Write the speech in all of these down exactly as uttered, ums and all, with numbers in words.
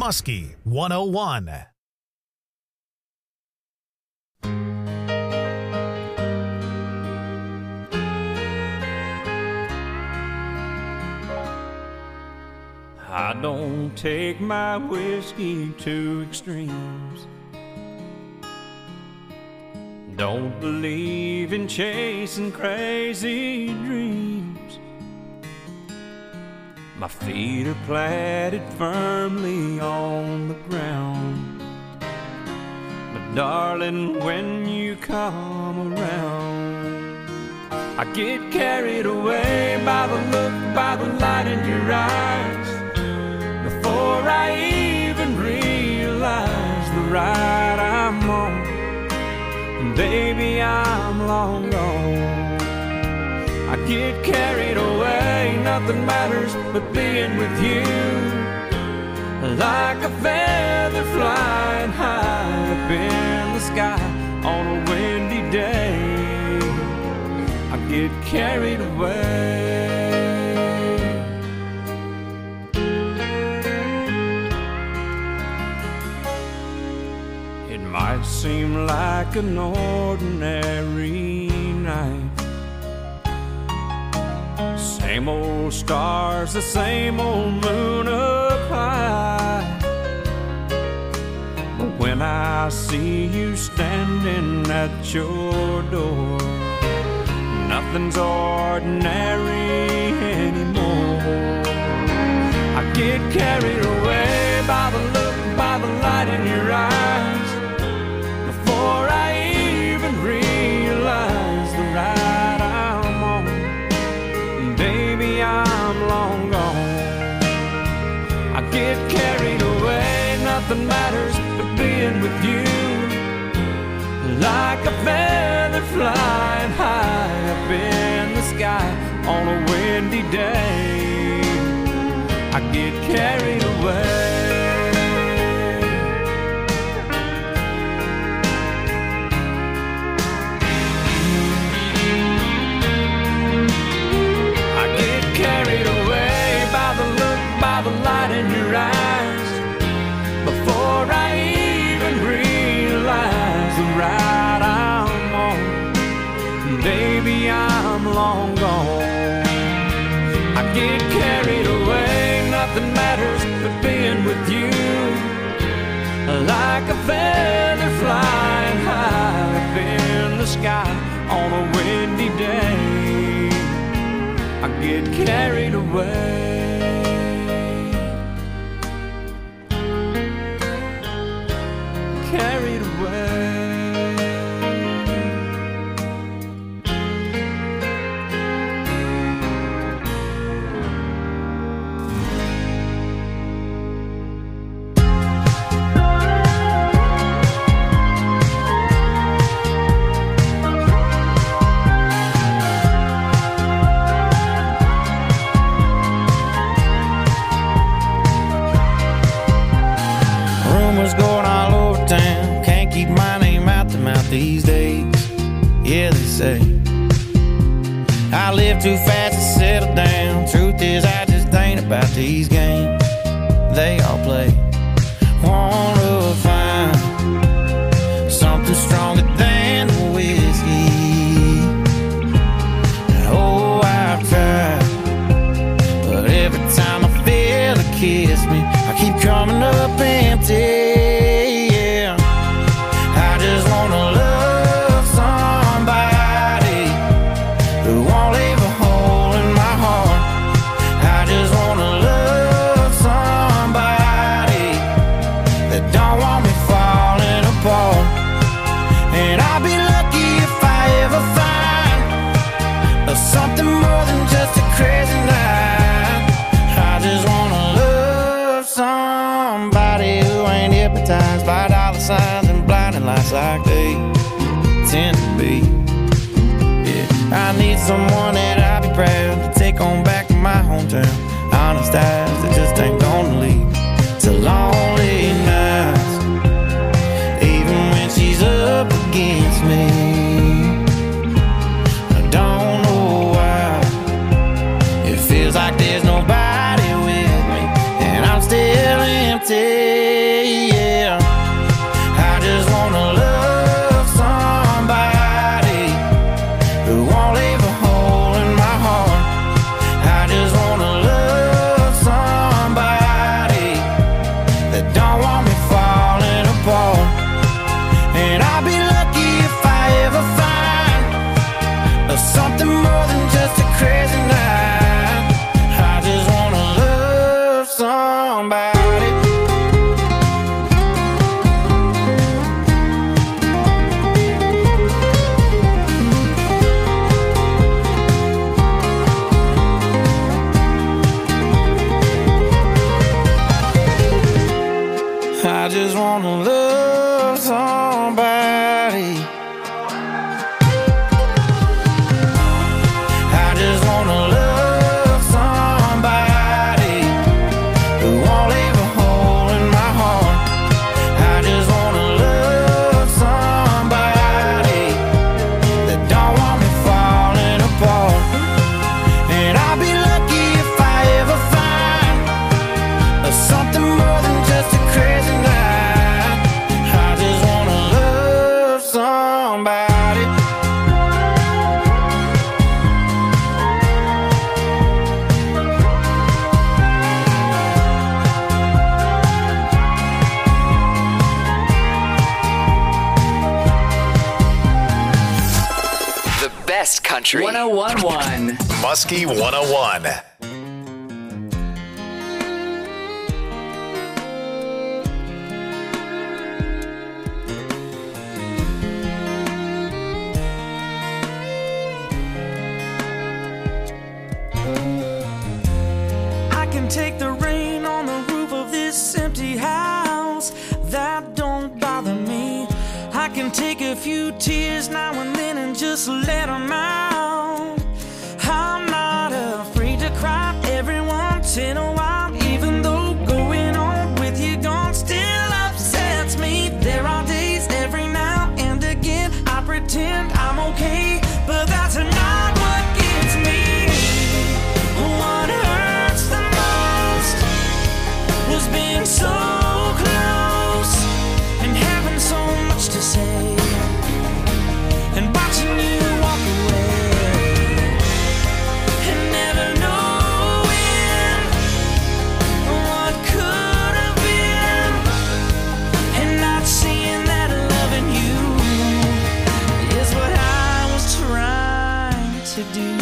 Husky one oh one. I don't take my whiskey to extremes. Don't believe in chasing crazy dreams. My feet are planted firmly on the ground. But darling, when you come around, I get carried away by the look, by the light in your eyes. Before I even realize the ride I'm on, and baby, I'm long gone. I get carried away, nothing matters but being with you. Like a feather flying high up in the sky on a windy day, I get carried away. It might seem like an ordinary night, same old stars, the same old moon up high. But when I see you standing at your door, nothing's ordinary anymore. I get carried away by the look, by the light in your eyes. Before I even realize the ride I'm on, baby, I'm long gone. I get carried away, nothing matters but being with you. Like a feather flying high up in the sky on a windy day, I get carried away. Carried away by the look, by the light in your eyes. Before I even realize the ride I'm on, baby, I'm long gone. I get carried away, nothing matters but being with you. Like a feather flying high up in the sky on a windy day, I get carried away. Carried away. These days, yeah, they say I live too fast to settle down. Truth is, I just ain't about these games they all play. Wanna find something stronger than the whiskey. Oh, I've tried, but every time I feel it kiss me, I keep coming up empty. Like they tend to be. Yeah, I need someone that I'll be proud to take on back to my hometown. Honest eyes that just ain't gonna leave to lonely nights, even when she's up against me. I don't know why it feels like there's nobody with me, and I'm still empty. love somebody. I just wanna love somebody who won't leave a hole in my heart. I just wanna love somebody that don't want me falling apart. And I'll be lucky if I ever find something more than just a crazy night. I just wanna love somebody. The best country. one oh one point one. Muskie one oh one. Take the rain on the roof of this empty house. That don't bother me. I can take a few tears now and then and just let them out. I'm not afraid to cry every once in a while, even though going on with you gone still upsets me. There are days every now and again I pretend I'm okay, but that's not what gets me. What hurts the most was being so close and having so much to say and watching you walk away and never knowing what could have been and not seeing that loving you is what I was trying to do.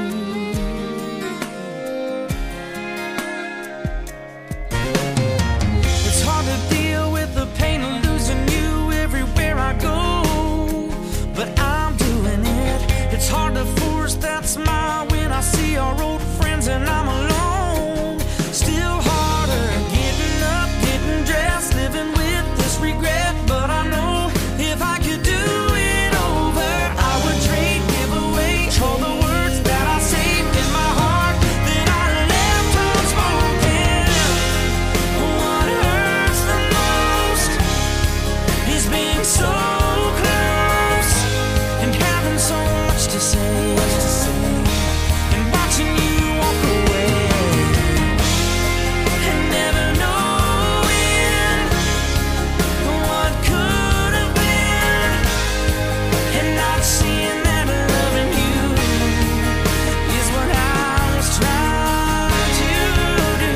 It's hard to force that smile when I see our old friends and I'm alone. Still harder getting up, getting dressed, living with this regret. But I know if I could do it over, I would trade, give away all the words that I saved in my heart that I left unspoken. What hurts the most is being so close and having so much to say, and watching you walk away and never knowing what could have been and not seeing that loving you is what I was trying to do.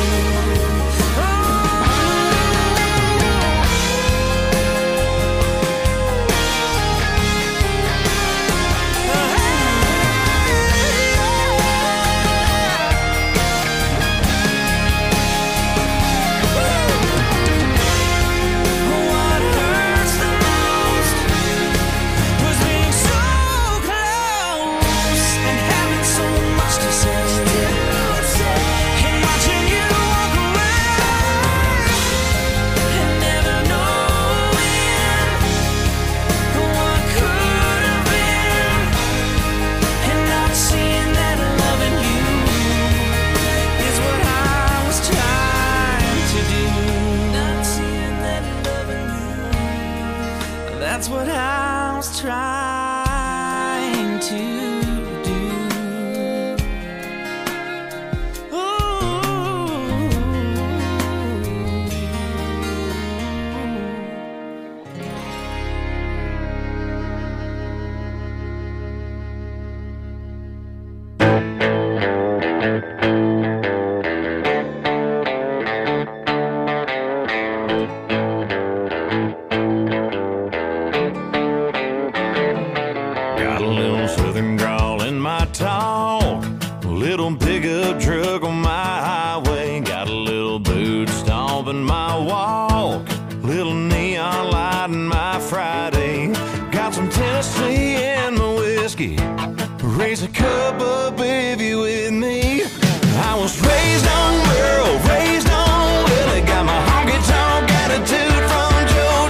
What hurts the most was being so close and having so much to say and watching you walk away and never knowing what could have been and not seeing that loving you is what I was trying to do. Not seeing that loving you, that's what I was trying to do. Got a little southern drawl in my talk, a little pickup truck on my highway, got a little boot stomp in my walk, little neon light in my Friday, got some Tennessee in my whiskey, raise a cup up if you with me. I was raised on Merle, raised on Willie, got my honky tonk attitude from Joe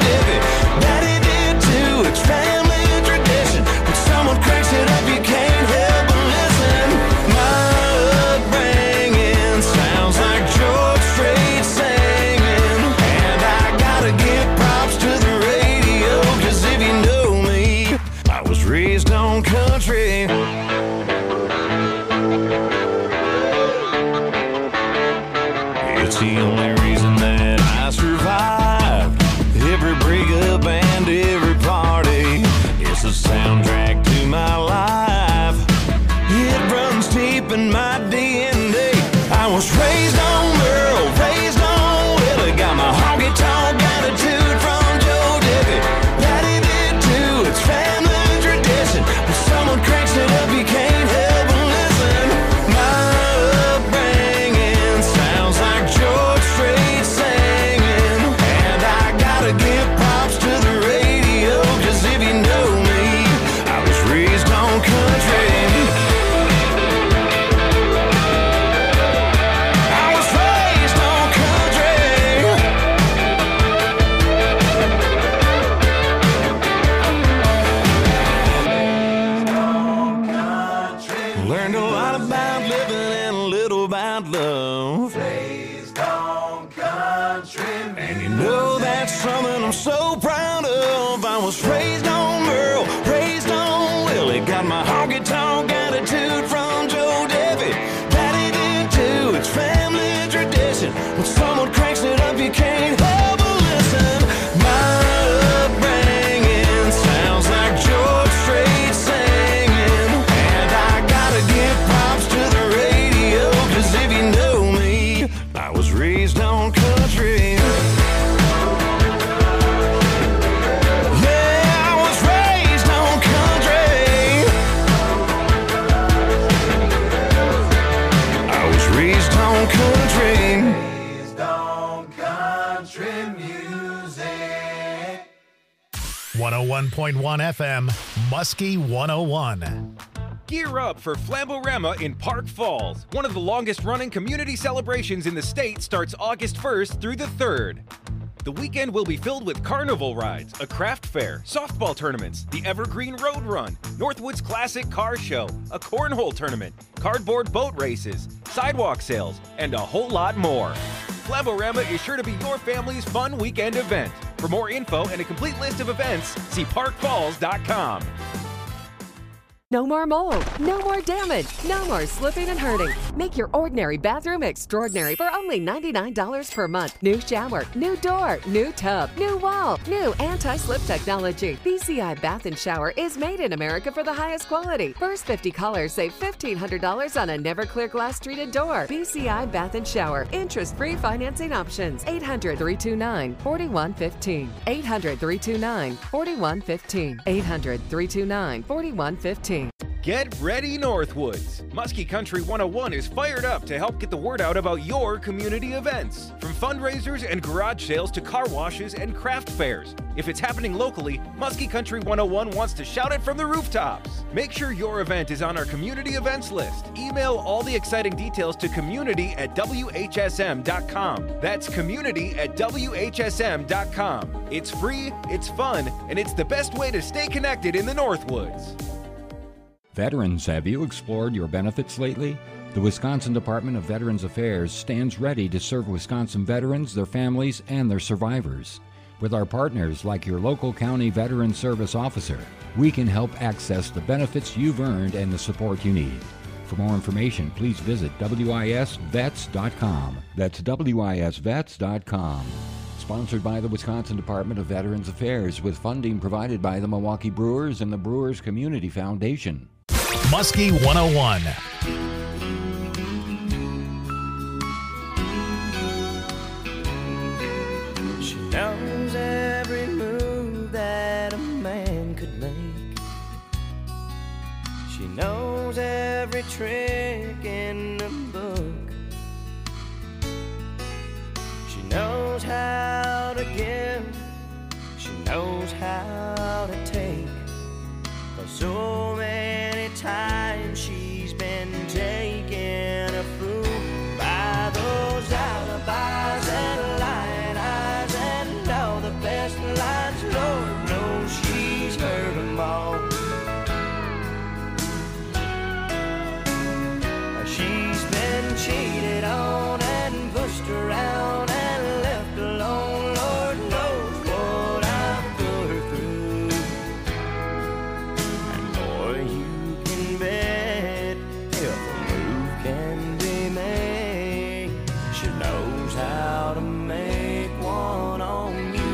was raised on Merle, raised on Willie. Got my honky-tonk attitude from Joe Debbie. Daddy did too, it's family tradition. When someone cranks it up, you can't help but listen. My upbringing sounds like George Strait singing. And I gotta give props to the radio, cause if you know me, I was raised on country. one oh one point one F M, Muskie one oh one. Gear up for Flamborama in Park Falls. One of the longest-running community celebrations in the state starts August first through the third. The weekend will be filled with carnival rides, a craft fair, softball tournaments, the Evergreen Road Run, Northwoods Classic Car Show, a cornhole tournament, cardboard boat races, sidewalk sales, and a whole lot more. Flamborama is sure to be your family's fun weekend event. For more info and a complete list of events, see park falls dot com. No more mold, no more damage, no more slipping and hurting. Make your ordinary bathroom extraordinary for only ninety-nine dollars per month. New shower, new door, new tub, new wall, new anti-slip technology. B C I Bath and Shower is made in America for the highest quality. First fifty callers save fifteen hundred dollars on a never clear glass treated door. B C I Bath and Shower. Interest-free financing options. eight hundred, three two nine, four one one five. eight hundred, three two nine, four one one five. eight hundred, three two nine, four one one five. Get ready, Northwoods! Muskie Country one oh one is fired up to help get the word out about your community events. From fundraisers and garage sales to car washes and craft fairs. If it's happening locally, Muskie Country one oh one wants to shout it from the rooftops. Make sure your event is on our community events list. Email all the exciting details to community at W H S M dot com. That's community at W H S M dot com. It's free, it's fun, and it's the best way to stay connected in the Northwoods. Veterans, have you explored your benefits lately? The Wisconsin Department of Veterans Affairs stands ready to serve Wisconsin veterans, their families, and their survivors. With our partners like your local county veteran service officer, we can help access the benefits you've earned and the support you need. For more information, please visit W I S vets dot com. That's W I S vets dot com. Sponsored by the Wisconsin Department of Veterans Affairs with funding provided by the Milwaukee Brewers and the Brewers Community Foundation. Muskie one oh one. She knows every move that a man could make. She knows every trick in the book. She knows how to give. She knows how to take. 'Cause so many times she's been taken a fool by those alibis and lying eyes and all the best lines. Lord knows she's heard them all. She's been cheated on and pushed around and left alone. Lord knows what I've put her through. And boy, you can bet if a move can be made, she knows how to make one on you.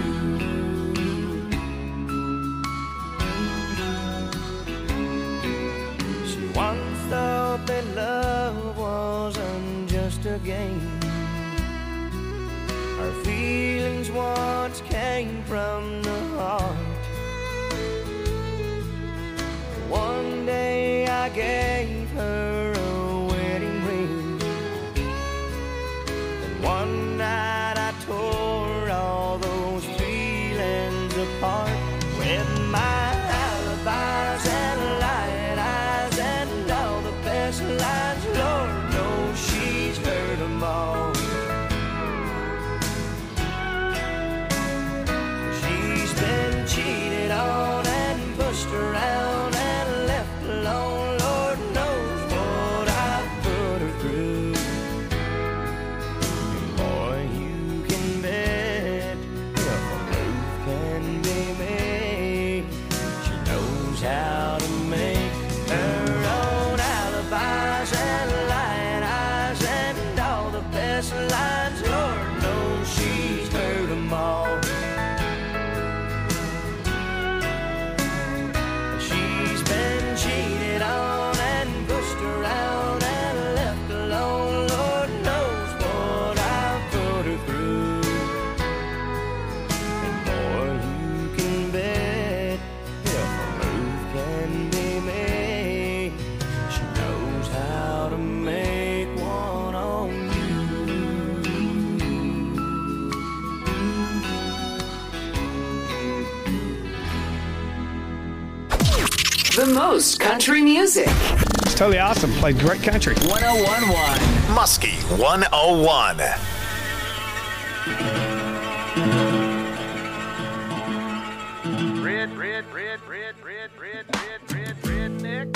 She once thought that love wasn't just a game. Her feelings once came from the heart. One day I gave her a wedding ring, and one night I tore all those feelings apart with my alibis and lying eyes and all the best lines. Lord knows she's heard them all. She's been The most country music. It's totally awesome. Played great country. one oh one point one. Muskie one oh one. Red, red, red, red, red, red, red, red, redneck.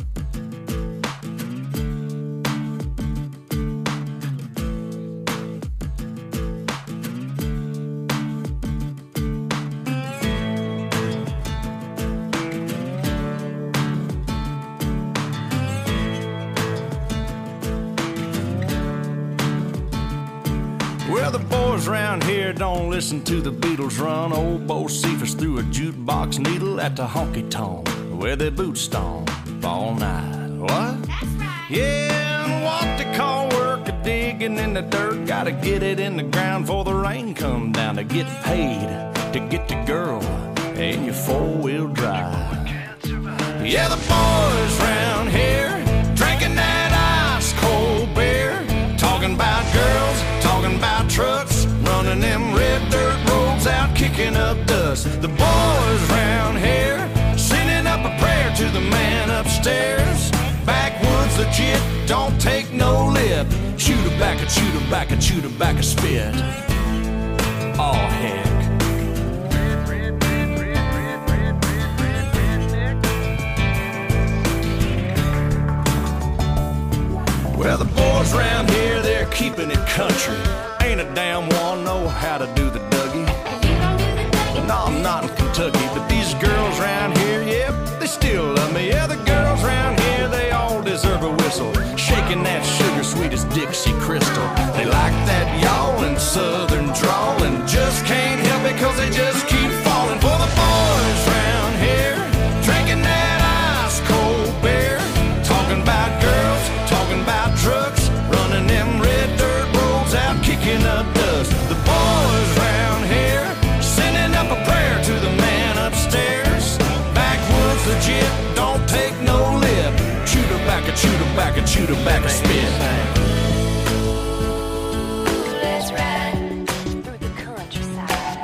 Well, the boys around here don't listen to the Beatles run. Old Bo Cephas threw a jukebox needle at the honky-tonk where they boot stomp all night. What? That's right. Yeah, and what they call work a digging in the dirt. Gotta get it in the ground before the rain come down to get paid to get the girl in your four-wheel drive. Yeah, the boys around here drinking that ice-cold beer, talking about girls, talking about trucks, running them red dirt roads out, kicking up dust. The boys round here sending up a prayer to the man upstairs. Backwoods legit, don't take no lip. Shoot her back and shoot her back and shoot her back a spit. Oh heck. Well, the boys around here, they're keeping it country. Ain't a damn one know how to do the Dougie. No, I'm not in Kentucky, but these girls around here, yep, they still love me. Yeah, the girls around here, they all deserve a whistle. Shaking that sugar sweet as Dixie Crystal. They like that yawling southern drawl and just can't help it cause they just keep falling for the boys around here. Drinking that ice cold beer, talking about girls, talking about trucks, running them red dirt roads out, kicking up dust. The boys round here sending up a prayer to the man upstairs. Backwoods legit, don't take no lip. Shoot her back and shoot her back and shoot her back a spit. Let's ride through the countryside.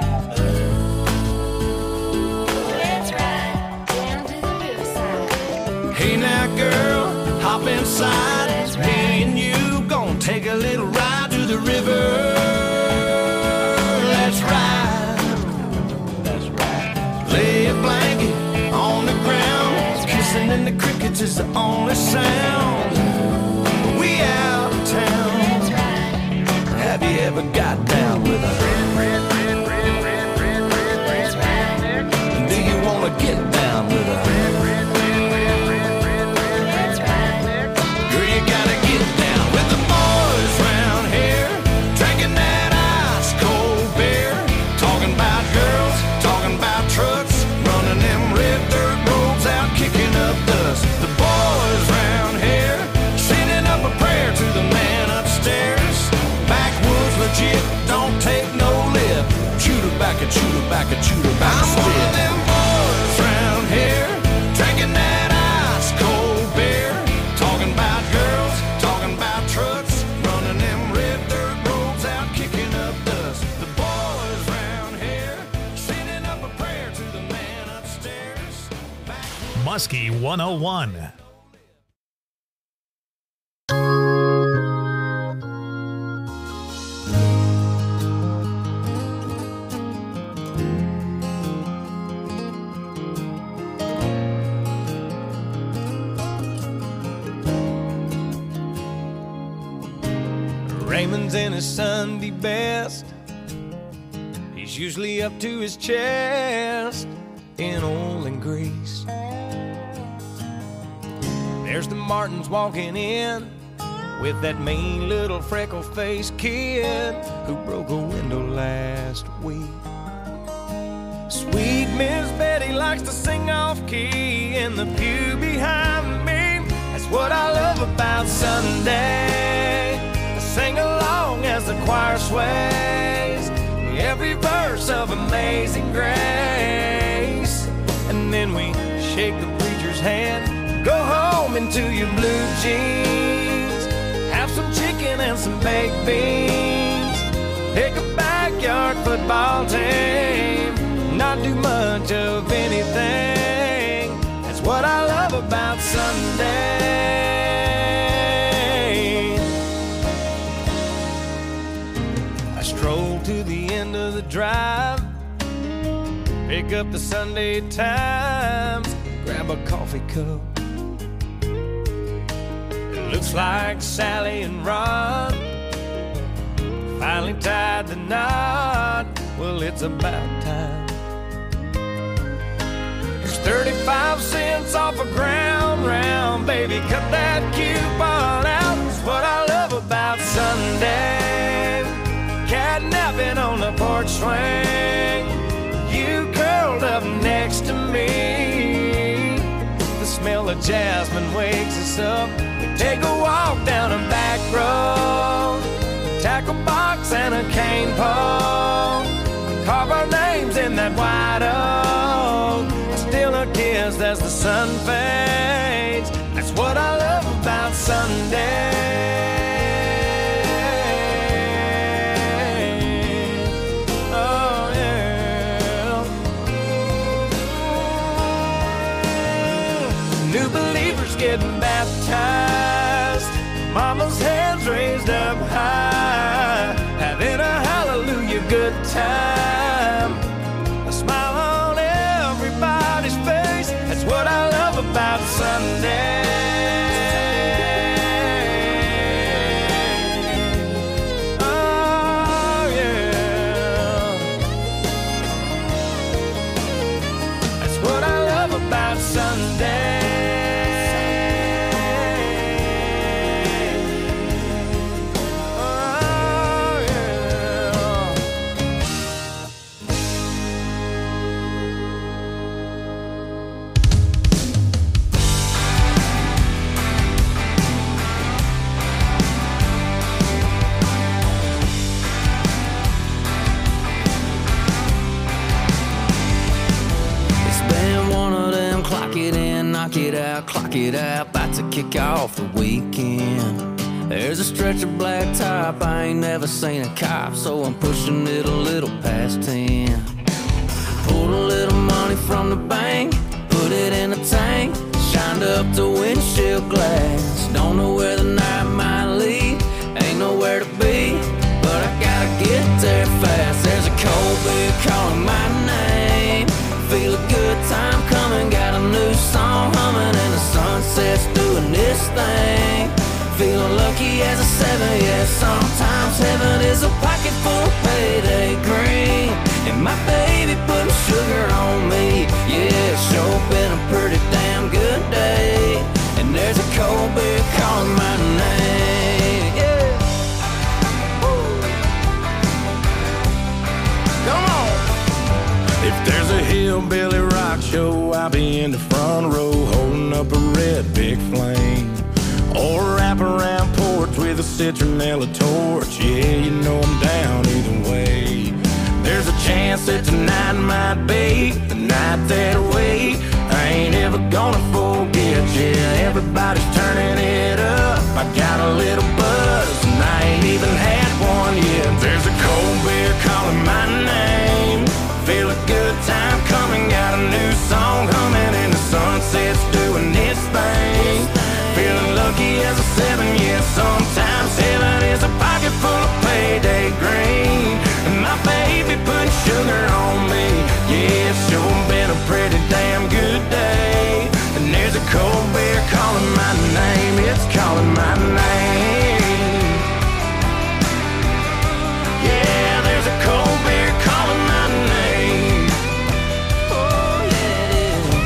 Let's ride down to the riverside. Hey now girl, hop inside. Me and you gon' take a little ride to the river. Let's ride. That's right. Lay a blanket on the ground. Kissing in the crickets is the only sound. We out of town. Have you ever got down with a red, red, red, red, red, red, red, red, red? Do you wanna get down with a red, red, red, red, red, red, red, red? Girl, you gotta get down with the boys round here, drinking that ice cold beer, talking about girls, talking about trucks, running them red dirt roads out, kicking up dust. The boys round here sending up a prayer to the man upstairs. Backwoods legit, don't take no lip. Shoot her back and shoot her back and shoot her back. I'm one of them boys round here, drinking that ice cold beer, talking about girls, talking about trucks, running them red dirt roads out, kicking up dust. The boys round here sending up a prayer to the man upstairs. Muskie one oh one. Raymond's in his Sunday best. He's usually up to his chest in oil and grease. There's the Martins walking in with that mean little freckle-faced kid who broke a window last week. Sweet Miss Betty likes to sing off-key in the pew behind me. That's what I love about Sunday. I sing along as the choir sways every verse of Amazing Grace. And then we shake the preacher's hand, go home into your blue jeans, have some chicken and some baked beans, pick a backyard football team, not do much of anything. That's what I love pick up the Sunday Times, grab a coffee cup. It looks like Sally and Ron finally tied the knot. Well, it's about time. There's thirty-five cents off a ground round, baby, cut that coupon out. It's what I love about Sunday. Catnapping on the porch swing, you curled up next to me. The smell of jasmine wakes us up. We take a walk down a back road, tackle box and a cane pole, carve our names in that white oak. I steal a kiss as the sun fades. That's what I love about Sunday. Oh yeah. New believers getting baptized, mama's hands raised up high, having a hallelujah good time. A smile on everybody's face. That's what I love about Sunday. Oh yeah. That's what I love about Sunday. Knock it out, clock it out, about to kick off the weekend. There's a stretch of black top, I ain't never seen a cop, so I'm pushing it a little past ten. Pulled a little money from the bank, put it in a tank, shined up the windshield glass. Don't know where the night might lead, ain't nowhere to be, but I gotta get there fast. There's a cold beer calling my name, feel a good time coming, got a new song humming, and the sunset's doing this thing. Feeling lucky as a seven, yeah, sometimes heaven is a pocket full of payday green. And my baby putting sugar on me, yeah, it's sure been a pretty damn good day. And there's a cold beer calling my name, yeah. Woo. Come on. If there's a hillbilly rock show, I'll be in the front row holding up a red big flame, or a wraparound porch with a citronella torch. Yeah, you know I'm down either way. There's a chance that tonight might be the night that I wait. I ain't ever gonna forget, yeah, everybody's turning it up. I got a little buzz and I ain't even had one yet. There's a cold beer calling my name, feel a good time coming, got a new song humming, and the sunset's doing its thing. Feeling lucky as a seven, yeah, sometimes heaven is a pocket full of payday green. And my baby putting sugar on me, yeah, it's sure been a pretty damn good day. And there's a cold beer calling my name, it's calling my name. Yeah, there's a cold beer calling my name. Oh yeah, it is.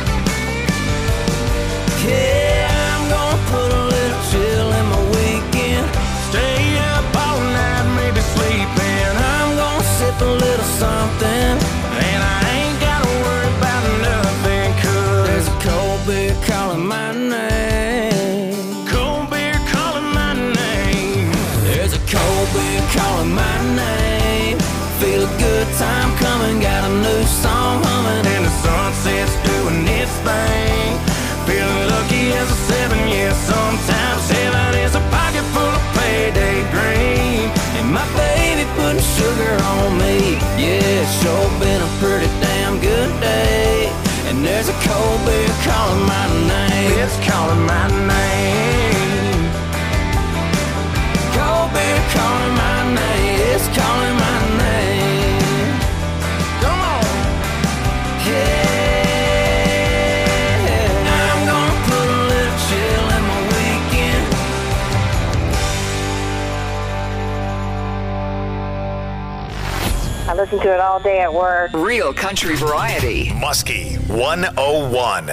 Yeah, I'm gonna put a little chill in my weekend, stay up all night, maybe sleeping. I'm gonna sip a little something, and I ain't gotta worry about nothing, cause there's a cold beer calling my name. Cold beer calling my name. There's a cold beer calling my name. Feel a good time coming, got a new song humming, and the sunset's doing its thing. Feeling lucky as a seven, yeah, sometimes heaven is a pocket full of payday green. And my baby putting sugar on me, yeah, it's sure been a pretty damn good day. And there's a cold beer calling my name, it's calling my name. Cold beer calling my name, it's calling my name. Come on. listen to it all day at work. Real country variety. Muskie one oh one.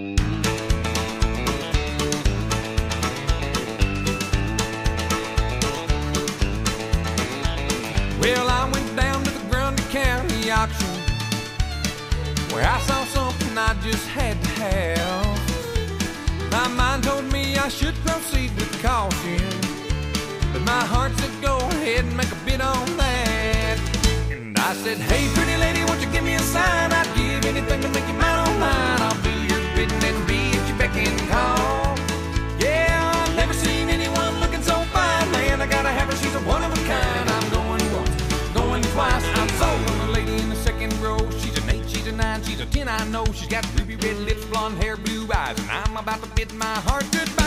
Well, I went down to the Grundy County auction where I saw something I just had to have. My mind told me I should proceed with caution, but my heart said go ahead and make a bid on that. And I said, hey, pretty lady, won't you give me a sign? I'd give anything to make you mine on mine. I'll do your bidding and be at your beck and call. Yeah, I've never seen anyone looking so fine. Man, I gotta have her, she's a one of a kind. I'm going once, going twice. I'm sold on the lady in the second row. She's an eight, she's a nine, she's a ten, I know. She's got ruby red lips, blonde hair, blue eyes, and I'm about to bid my heart goodbye.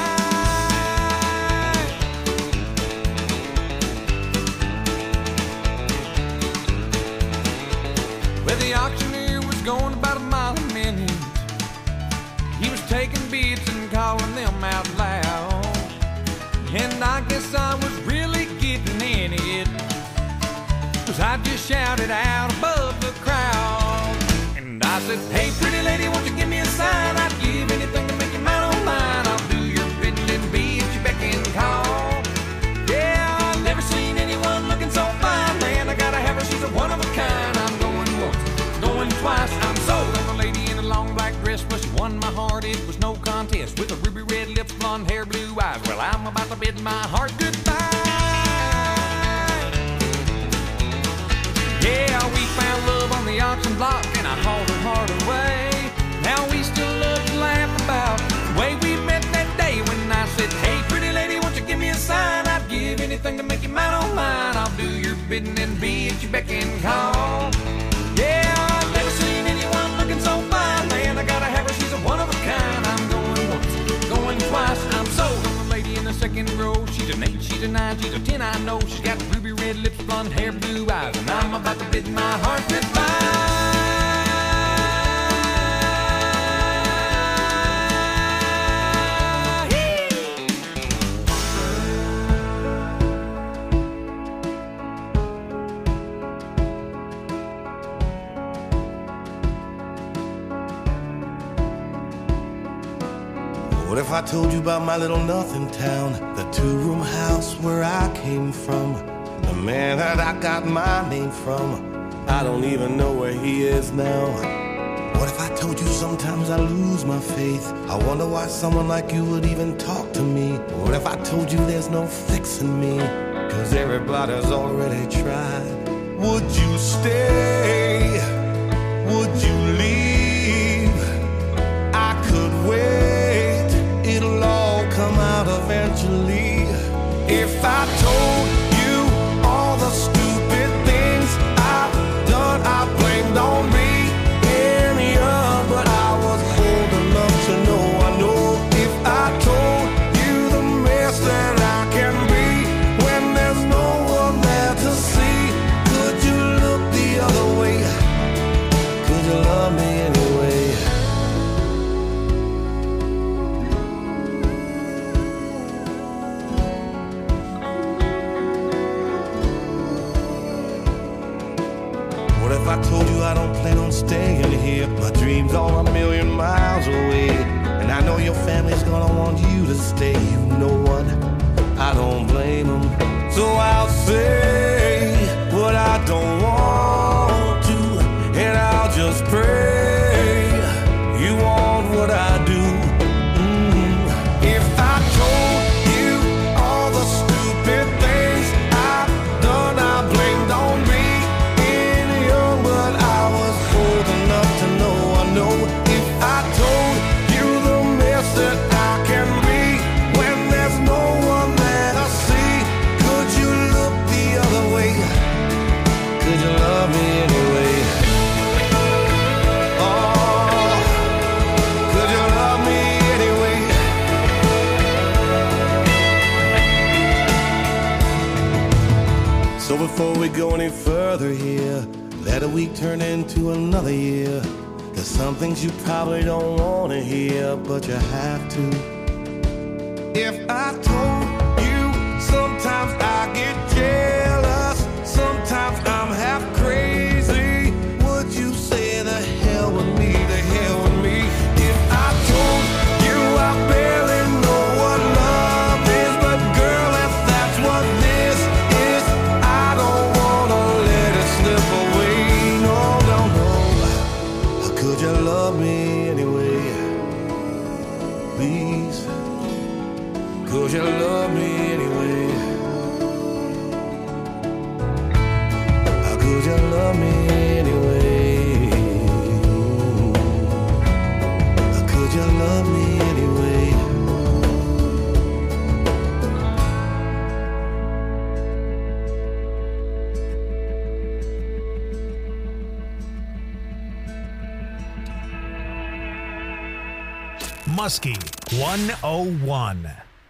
Well, the auctioneer was going about a mile a minute. He was taking bids and calling them out loud. And I guess I was really getting in it, 'cause I just shouted out above the crowd. And I said, hey, pretty lady, won't you give me a sign? I'd give anything to make you mine on mine. I'll do your bidding and be at your beck and call. Yeah, I've never seen anyone looking so fine. Man, I gotta have her, she's a one of a kind. I'm going once, going twice. I'm sold on a lady in a long black dress. Well, she won my heart, it was no contest. With a ruby red lips, blonde hair, blue eyes. Well, I'm about to bid my heart goodbye. Yeah, we found love on the auction block, and I hauled her heart away. Now we still love to laugh about the way we met that day when I said, hey, pretty lady, won't you give me a sign? I'd give anything to make you mine on mine. I'll do your bidding and be at your beck and call. Yeah, I've never seen anyone looking so fine. Man, I gotta have her, she's a one of a kind. I'm going once, going twice. I'm sold on the lady in the second row. She's an eight, she's a nine, she's a ten, I know. She's got ruby red lips, blonde hair, blue eyes, and I'm about to bid my heart goodbye. What if I told you about my little nothing town, the two-room house where I came from, the man that I got my name from? I don't even know where he is now. What if I told you sometimes I lose my faith? I wonder why someone like you would even talk to me. What if I told you there's no fixing me, 'cause everybody's already tried? Would you stay? Would you leave? I could wait, it'll all come out eventually. If I told you all the stupid things I've done, I blamed on me. And young, but I was old enough to know. I know if I told you the mess that I can be when there's no one there to see, could you look the other way? Could you love me anyway? If I told you I don't plan on staying here, my dreams are a million miles away, and I know your family's gonna want you to stay. You know what? I don't blame them. So I'll say what I don't want to, and I'll just pray you want what I do. Mm. If I told you all the stupid things I've done, I blamed on me. That I can be when there's no one there to see. Could you look the other way? Could you love me anyway? Oh, could you love me anyway? So before we go any further here, let a week turn into another year. There's some things you probably don't want to hear, but you have to. If I told you, sometimes I get jealous, sometimes I'm half crazy. Could you love me anyway? Please, could you love me anyway? Could you love me anyway? Could you love me anyway? Muskie one oh one.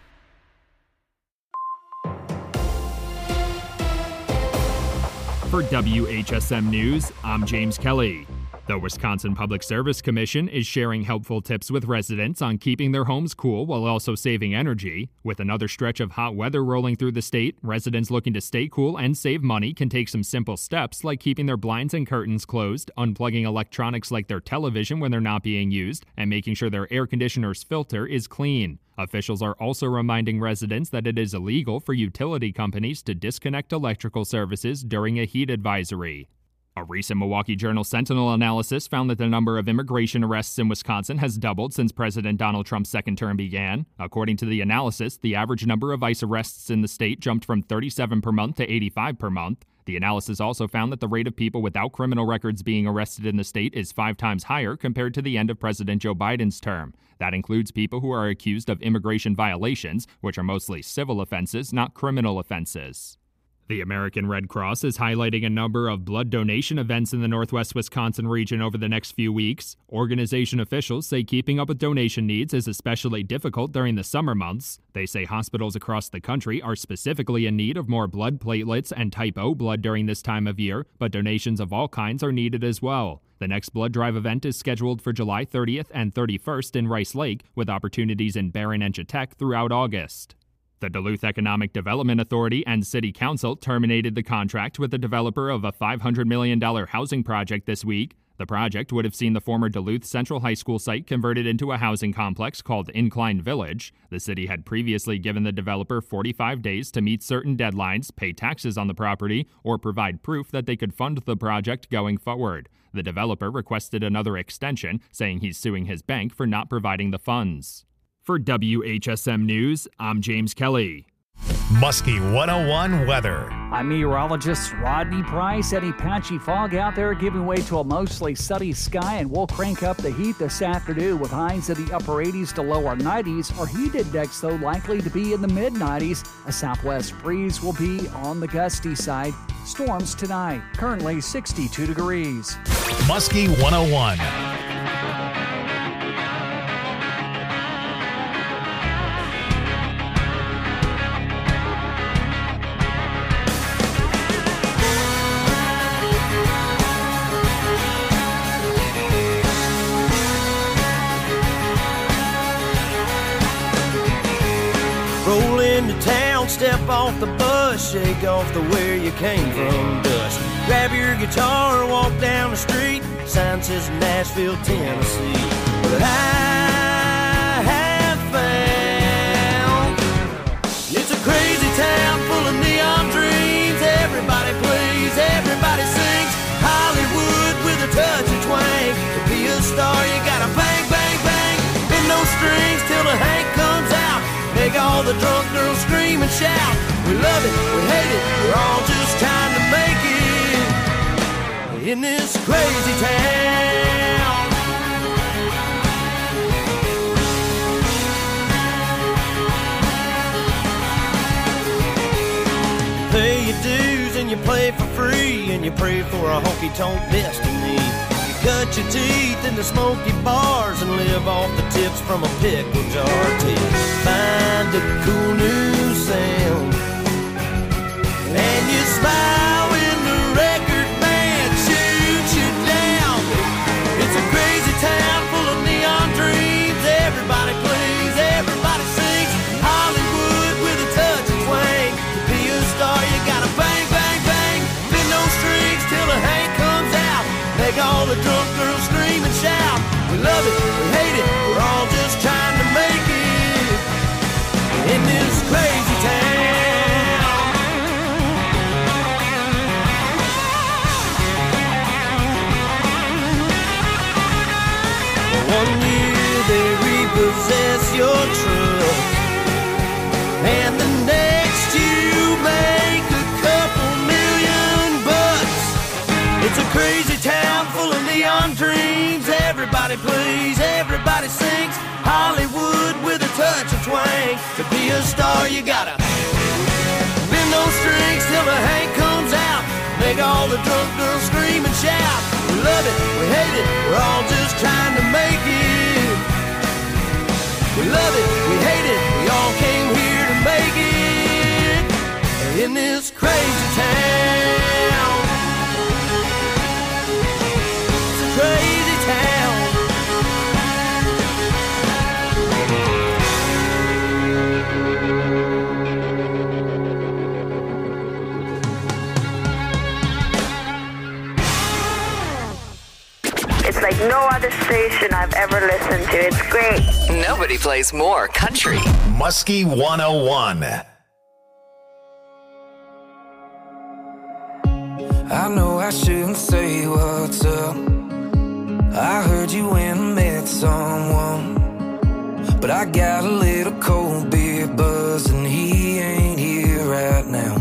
For W H S M News, I'm James Kelly. The Wisconsin Public Service Commission is sharing helpful tips with residents on keeping their homes cool while also saving energy. With another stretch of hot weather rolling through the state, residents looking to stay cool and save money can take some simple steps like keeping their blinds and curtains closed, unplugging electronics like their television when they're not being used, and making sure their air conditioner's filter is clean. Officials are also reminding residents that it is illegal for utility companies to disconnect electrical services during a heat advisory. A recent Milwaukee Journal Sentinel analysis found that the number of immigration arrests in Wisconsin has doubled since President Donald Trump's second term began. According to the analysis, the average number of ICE arrests in the state jumped from thirty-seven per month to eighty-five per month. The analysis also found that the rate of people without criminal records being arrested in the state is five times higher compared to the end of President Joe Biden's term. That includes people who are accused of immigration violations, which are mostly civil offenses, not criminal offenses. The American Red Cross is highlighting a number of blood donation events in the Northwest Wisconsin region over the next few weeks. Organization officials say keeping up with donation needs is especially difficult during the summer months. They say hospitals across the country are specifically in need of more blood platelets and type O blood during this time of year, but donations of all kinds are needed as well. The next blood drive event is scheduled for July thirtieth and thirty-first in Rice Lake, with opportunities in Barron and Chautauqua throughout August. The Duluth Economic Development Authority and City Council terminated the contract with the developer of a five hundred million dollars housing project this week. The project would have seen the former Duluth Central High School site converted into a housing complex called Incline Village. The city had previously given the developer forty-five days to meet certain deadlines, pay taxes on the property, or provide proof that they could fund the project going forward. The developer requested another extension, saying he's suing his bank for not providing the funds. For W H S M News, I'm James Kelly. Muskie one oh one weather. I'm meteorologist Rodney Price. Any patchy fog out there giving way to a mostly sunny sky, and we'll crank up the heat this afternoon with highs in the upper eighties to lower nineties. Our heat index, though, likely to be in the mid nineties. A southwest breeze will be on the gusty side. Storms tonight, currently sixty-two degrees. Muskie one oh one. Roll into town, step off the bus, shake off the where you came from dust. Grab your guitar, walk down the street, sign says Nashville, Tennessee. But I have found it's a crazy town full of neon dreams. Everybody plays, everybody sings. Hollywood with a touch of twang. To be a star, you gotta bang, bang, bang. Bend no strings till the Hank comes out. Make all the drunk girls scream and shout. We love it, we hate it, we're all just trying to make it in this crazy town. You pay your dues and you play for free, and you pray for a honky-tonk destiny. Cut your teeth in the smoky bars and live off the tips from a pickle jar till you find a cool new sound. And you smile when the record band shoots you down. It's a crazy town full of neon dreams. Everybody plays, everybody sings. Hollywood with a touch of twang. To be a star, you gotta bang, bang, bang. Bend no strings till the Hank comes out. Make all the drunk girls scream and shout. We love it, we hate it, we're all just trying to make it in this crazy town. One year they repossess your truck, and the next you make a couple million bucks. It's a crazy town full of neon dreams. Everybody plays, everybody sings. Hollywood with a touch of twang. To be a star you gotta bend those strings till the Hank comes out. Make all the drunk girls scream and shout. We love it, we hate it, we're all just trying to make it. We love it, we hate it, we all came here to make it. In this crazy town, it's a crazy town. It's like no other station I've ever listened to. It's great. Nobody plays more country. Muskie one oh one. I know I shouldn't say what's up. I heard you went and met someone, but I got a little cold beer buzz and he ain't here right now.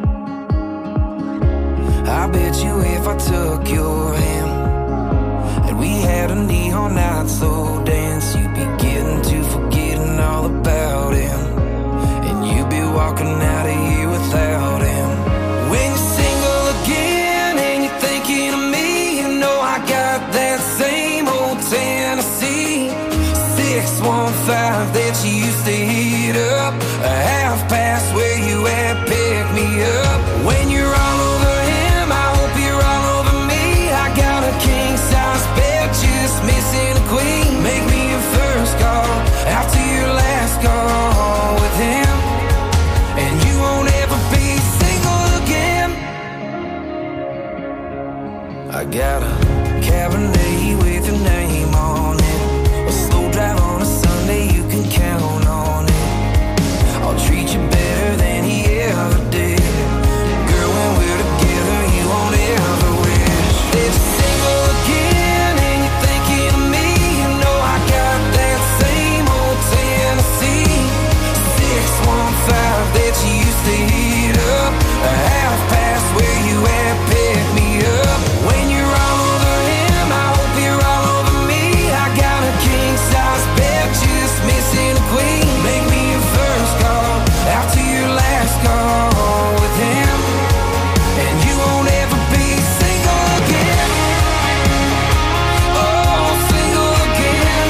I bet you if I took your hand and we had a neon night slow dance, you'd be getting to forgetting all about him, and you'd be walking out of here without him. When you're single again and you're thinking of me, you know I got that same old Tennessee six one five that you used to heat up, a half past where you at, pick me up. When you're all over him, I hope you're all over me. I got a king size bed, just missing a queen. Make me your first call after your last call with him, and you won't ever be single again. I got a Cabernet with your name on it, a slow drive on a Sunday, you can count on it. I'll treat you better than he ever did. Girl, when we're together, you won't ever wish that you're single again and you're thinking of me. You know I got that same old Tennessee six one five that you used to heat up, a half past where you at, pick me up. When you're all over him, I hope you're all over me. I got a king size bed, just missing a queen. Make me your first call after your last call with him, and you won't ever be single again. Oh, single again,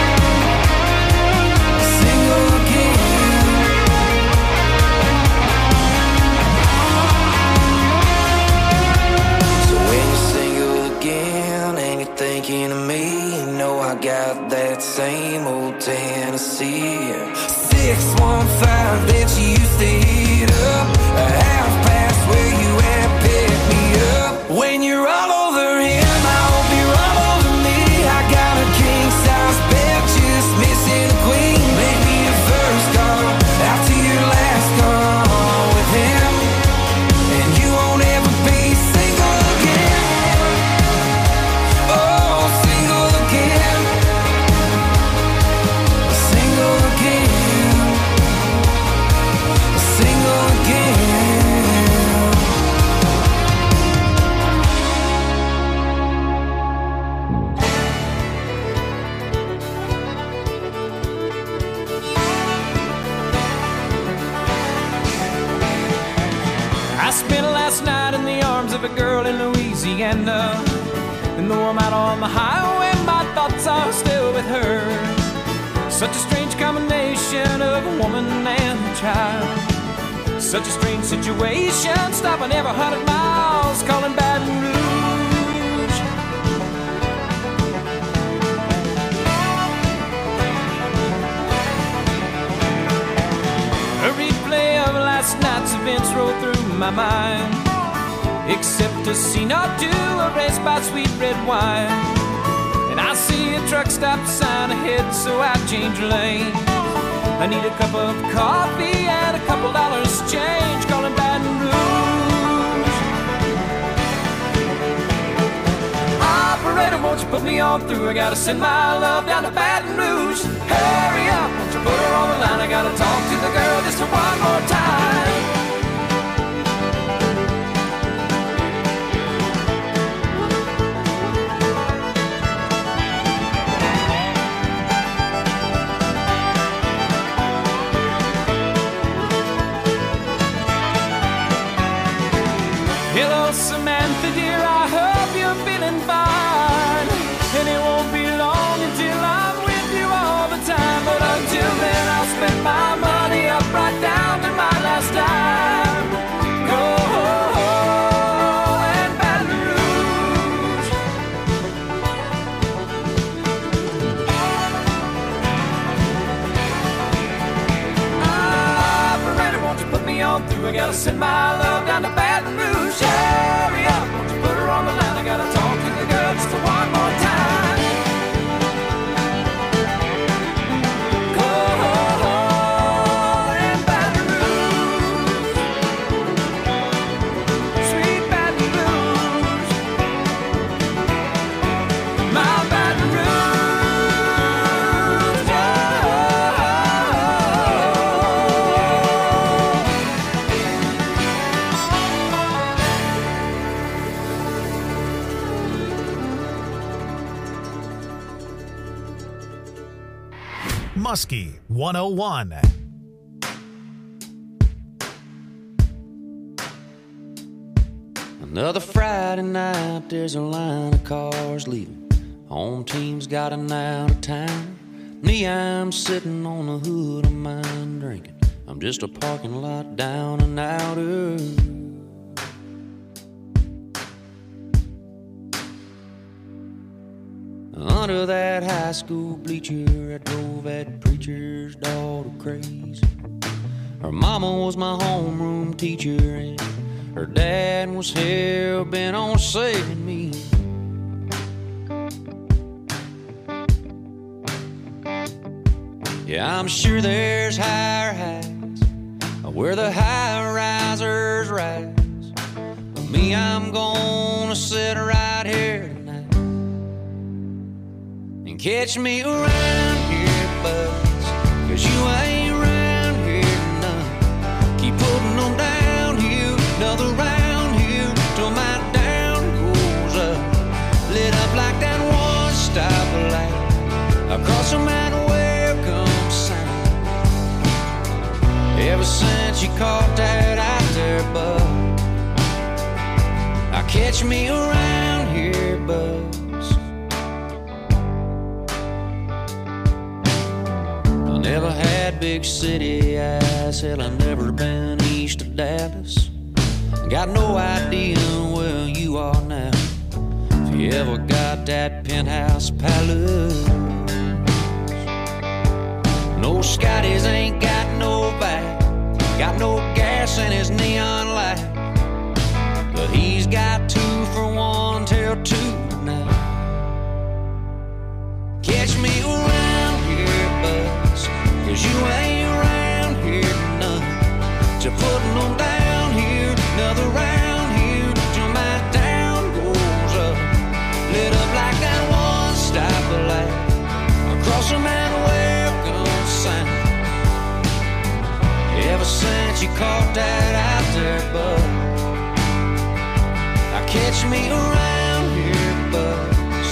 single again. So when you're single again and you're thinking of me, you know I got that same old Tennessee six one five that you used to heat up, a half past where you at, pick me up. When you're all over him, I hope you're all over me. I got a king size bed, just missing a queen. Make me your first call after your last call with him, and you won't ever be single again. Oh, single again, single again, single again. I spent last night in the arms of a girl in Louisiana, and though I'm out on the highway, my thoughts are still with her. Such a strange combination of a woman and a child. Such a strange situation, stopping every hundred miles, calling Baton Rouge. A replay of last night's events roll through my mind, except a scene or two erased by sweet red wine. And I see a truck stop sign ahead, so I change lane. I need a cup of coffee and a couple dollars change, calling Baton Rouge. Operator Operator, won't you put me on through? I gotta send my love down to Baton Rouge. Hurry up, won't you put her on the line? I gotta talk to the girl just one more time. Hello, Samantha, dear, I hope you're feeling fine. And it won't be long until I'm with you all the time. But until then, I'll spend my money up right down to my last dime. Go and Baton Rouge. Operator, won't you put me on through? I gotta send my love down to Baton Rouge. Hurry up, won't you put her on the line? I gotta talk to the girl just one more time. Go and Baton Rouge, sweet Baton Rouge, my Baton Rouge. Muskie one oh one. Another Friday night, there's a line of cars leaving. Home team's got an out of town. Me, I'm sitting on the hood of mine drinking. I'm just a parking lot down and outer. Under that high school bleacher, I drove that preacher's daughter crazy. Her mama was my homeroom teacher, and her dad was hell-bent on saving me. Yeah, I'm sure there's higher heights where the high-risers rise. But me, I'm gonna sit right here tonight and catch me around here, buzz, 'cause you ain't around here none. Keep putting them downhill, another round here till my down goes up. Lit up like that one stoplight across from that welcome sign. Ever since you caught that out there, bud, I catch me around here, buzz. I never had big city eyes, hell, I've never been east of Dallas. Got no idea where you are now, if you ever got that penthouse palace. No, Scotty's ain't got no back, got no gas in his neon light, but he's got two for one till two now. Catch me around here, buzz, 'cause you ain't around here none. To putting them down here, another round here till my down goes up. Lit up like that one stoplight across from that welcome sign. Ever since you caught that out there, bud, I catch me around here, buzz.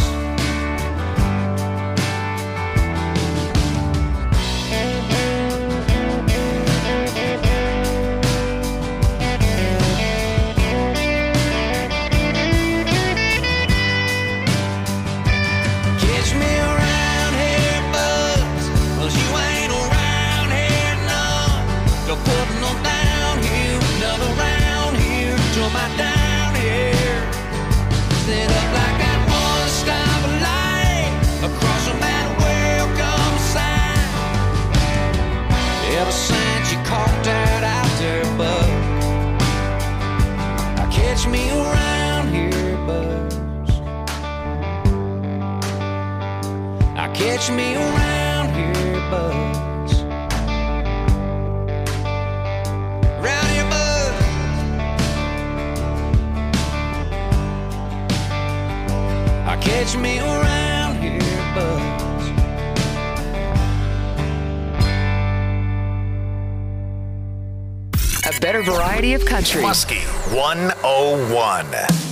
Catch me around here, buzz, 'cause you ain't around here none. You're putting them down here, another round here till my down here. Set up like that one stoplight across from that welcome sign. Ever since you caught that out there, bud, I catch me around here, buzz. I catch me around here, buzz. Around here, buzz. I catch catch me around here, but A better variety of country. Muskie one oh one.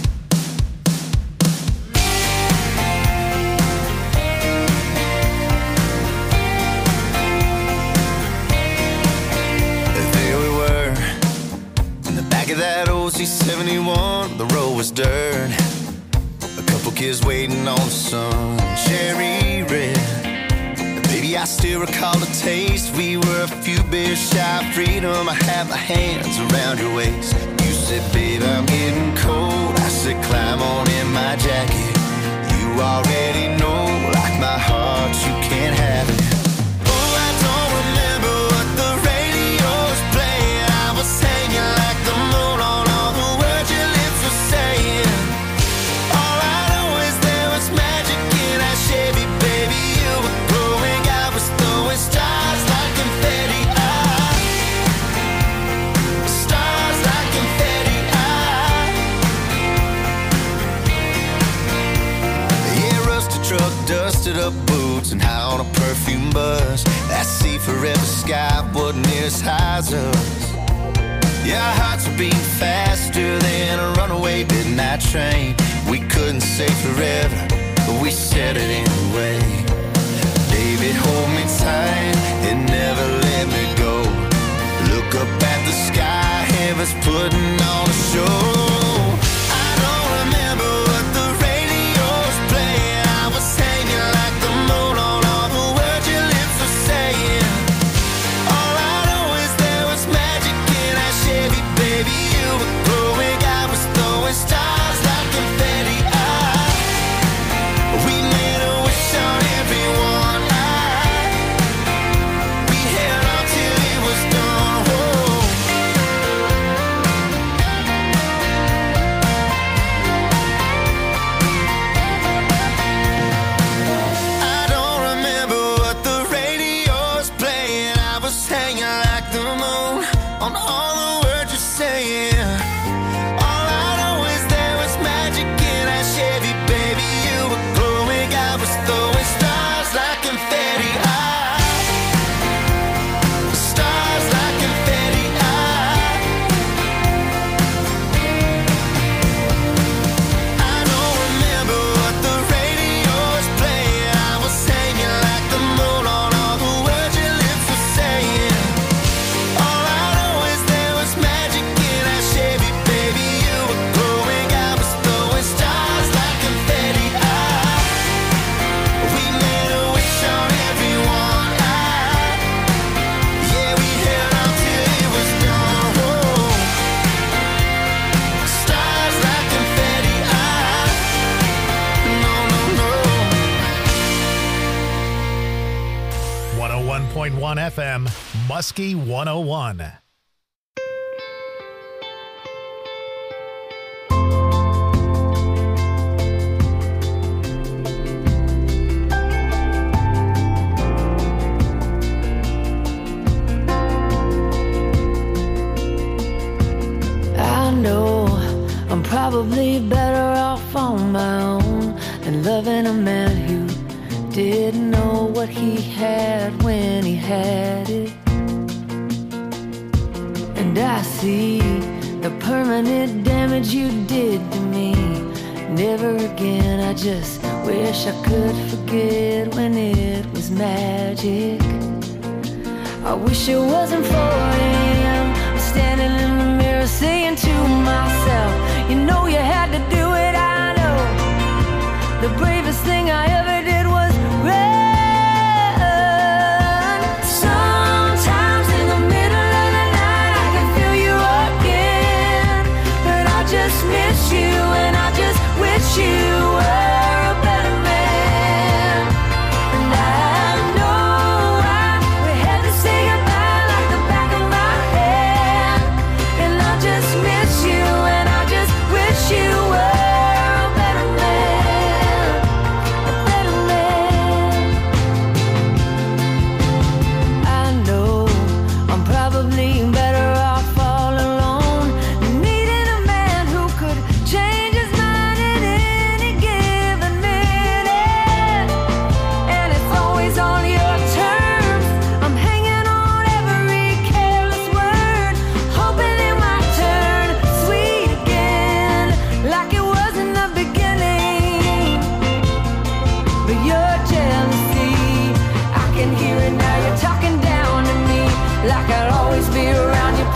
there we were in the back of that old C seventy-one. The road was dirt, a couple kids waiting on the sun, cherry red. Baby, I still recall the taste. We were a few beers shy of freedom. I had my hands around your waist. You said, babe, I'm getting cold. I said, climb on in my jacket. You already know, like my heart, you can't have it. Oh, I don't remember what the radio's playing. I was hanging like the moon on all the words your lips were saying. All I know is there was magic in that Chevy, baby. You were glowing. Stars like confetti, ah. Stars like confetti, ah. Yeah, rusted truck, dusted up boots, and high on a perfume bus. That sea forever sky wasn't near as high as us. Yeah, our hearts were beating faster than a runaway midnight train. We couldn't say forever, but we said it anyway. Baby, hold me tight and never let me go. Look up at the sky, heaven's putting on a show. I don't remember what the radio's playing. I was hanging like the moon on all the words your lips were saying. All I know is there was magic in that Chevy, baby. You were glowing, I was throwing stars like confetti. Ah, we made a wish on everyone. one point one F M, Muskie one oh one. I know I'm probably better off on my own than loving a man who didn't know what he had when he had it. And I see the permanent damage you did to me. Never again, I just wish I could forget when it was magic. I wish it wasn't four a.m. I'm standing in the mirror saying to myself, you know you had to do it, I know. The bravest thing I ever did was run. Sometimes in the middle of the night I can feel you again, but I just miss you and I just wish you were a better man. And I know I we had to say goodbye like the back of my hand, and I just miss you and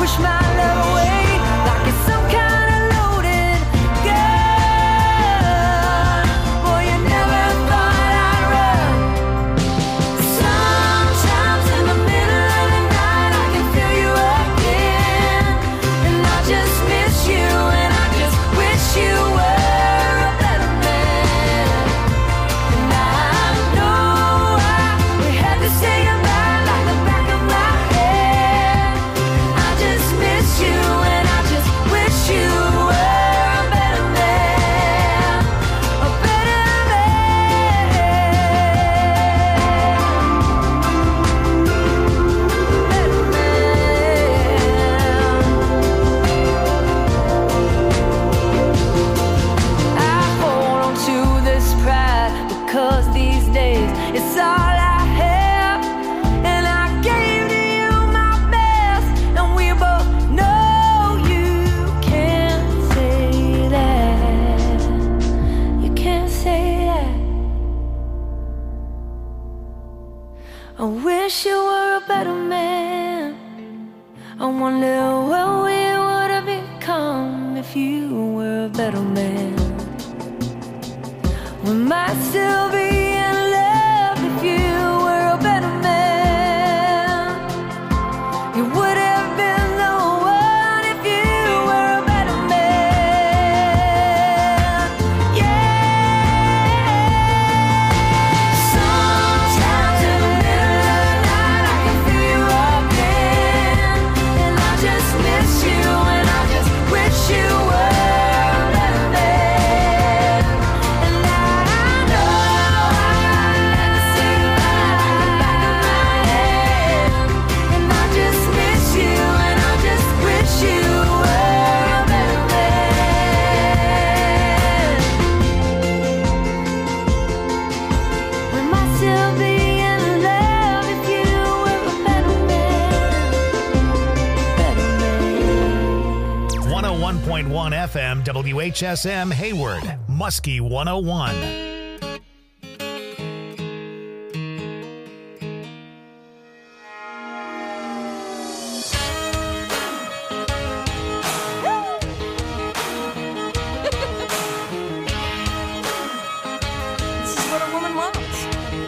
push my love away like it's some kind of loaded gun. Boy, you never thought I'd run. Sometimes in the middle of the night I can feel you again, and I just miss you, and I just wish you were a better man. And I know I, we had to say goodbye like the back of my head. I just miss you, and I just wish you were a better man, a better I hold on to this pride because these days it's all I have, and I gave to you my best, and we both know you can't say that. You can't say that. I wish you were a better man. I wonder what we would have become if you were a better man. We might still be in love if you were a better man. You would have been the one if you were a better man. Yeah. Sometimes in the middle of the night I can feel you again, and I just miss you, and I just wish you were a better man. And I know I had to say goodbye like the back of my head, and I just miss you, and I just wish you were a better man. We might still be in love if you were a better man, better man. one oh one point one F M W H S M Hayward, Muskie one oh one. This is what a woman wants.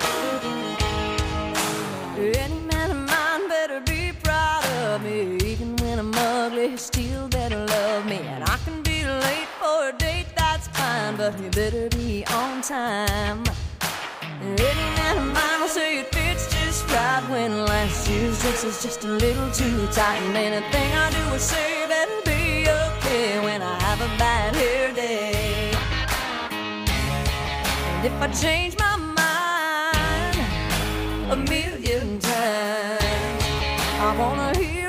Any man of mine better be proud of me. Even when I'm ugly, he still better love me. And I can be late for a date, that's fine, but he better be on time. Any man of mine will say it fits just right when last year's dress is just a little too tight. And anything I do or say better be okay when I have a bad hair day. And if I change my mind a million times, I wanna hear